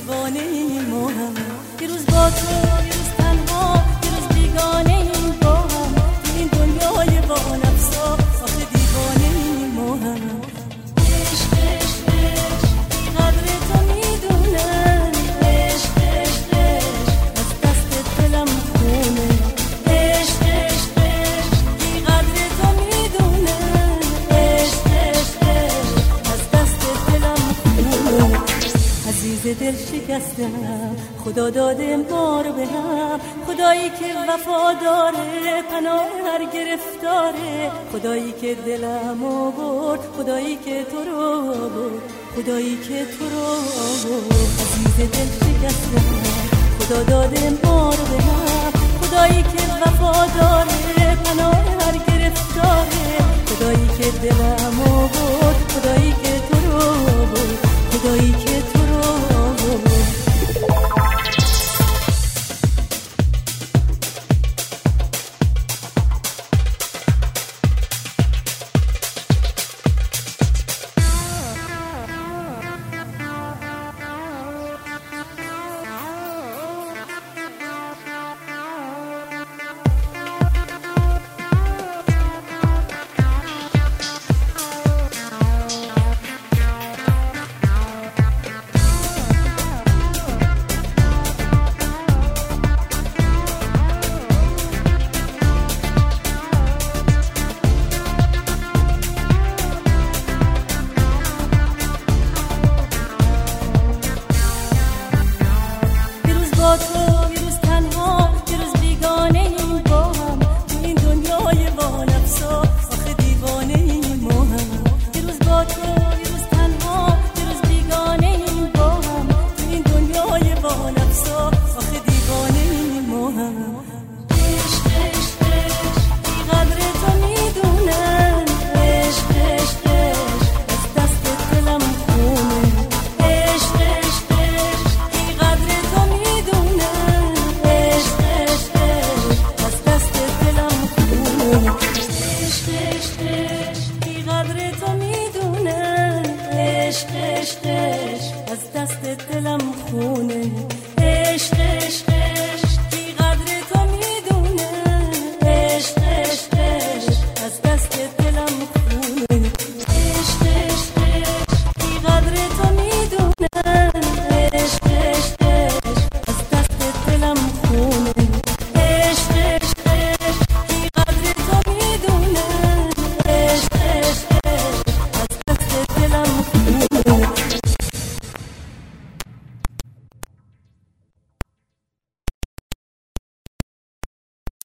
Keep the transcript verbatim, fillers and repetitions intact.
دیوانه این ما هم، یه روز با تو یه روز تنها، یه روز بیگانه این با هم، تو این دنیای با نفسا آخه دیوانه این ما هم. عشق عشق عشق بی قدر تو میدونم، عشق عشق عشق از دست دلم خونه، عشق عشق عشق بی قدر تو میدونم، عشق عشق عشق از دست دلم خونه. عزیز دل شکستم خدا داده ما رو به هم، خدایی که وفا داره پناه هر گرفتاره، خدایی که دلمو برد، خدایی که تو رو برد، خدایی که تو رو برد. عزیز دل شکستم خدا داده ما رو به هم، خدایی که وفا داره پناه هر گرفتاره، خدایی که دلمو برد، خدایی که تو رو برد، خدایی که تو رو برد. با تو یه روز تنها، یه روز بیگانه این با هم، تو این دنیای با نفسا آخه دیوانه این ما هم. یه روز با تو یه روز تنها، یه روز بیگانه این با هم، تو این دنیای با نفسا آخه دیوانه این ما هم. عشق عشق عشق بی قدر تو میدونم، عشق عشق عشق از دست دلم خونه، عشق عشق عشق بی قدر تو میدونم، عشق عشق عشق از دست دلم خونه، عشق عشق عشق بی قدر تو میدونم، عشق عشق عشق از دست دلم خونه، عشق عشق